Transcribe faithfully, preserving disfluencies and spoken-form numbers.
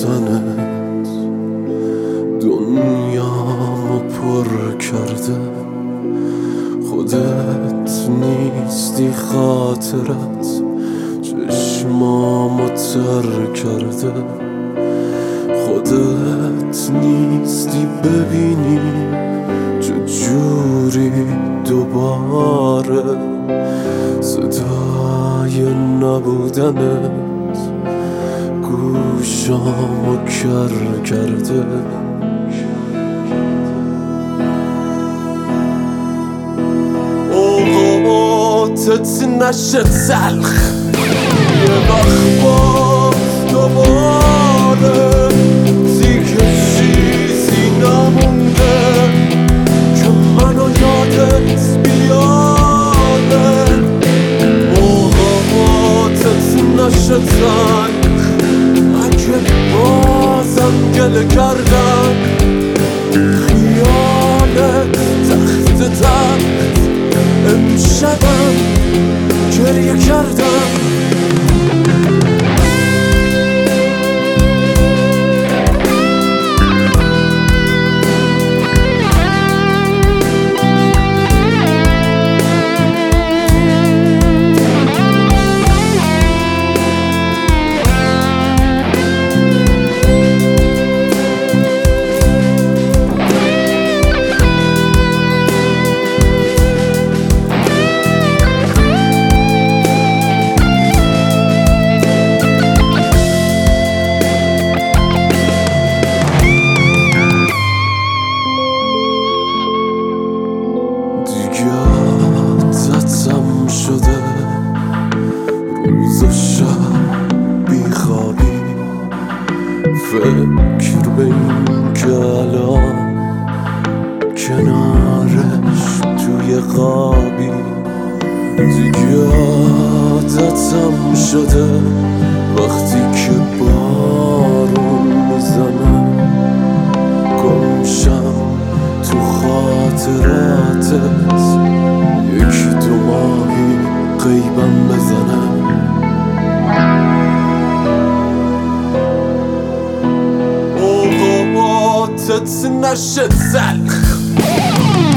رفتنت دنیامو پر کرده، خودت نیستی خاطرت چشمامو تر کرده، خودت نیستی ببینی چجوری دوباره صدای نبودنت گوشامو کر کرده. اوقاتت نشه تلخ یه وقت باز دوباره دیگه چیزی نمونده که منو یادت بیاره. اوقاتت نشه تلخ اگه بازم گله کردم، خیالت تخت تخت امشبم گریه کردم. عادتم شده روز و شب بیخوابی، فکر به این که الان کنارش توی خوابی. دیگه عادتم شده وقتی که بارون میزنه گمشم تو خاطراتت، یکی دو ماهی غیبم بزنه. اوقاتت نشه تلخ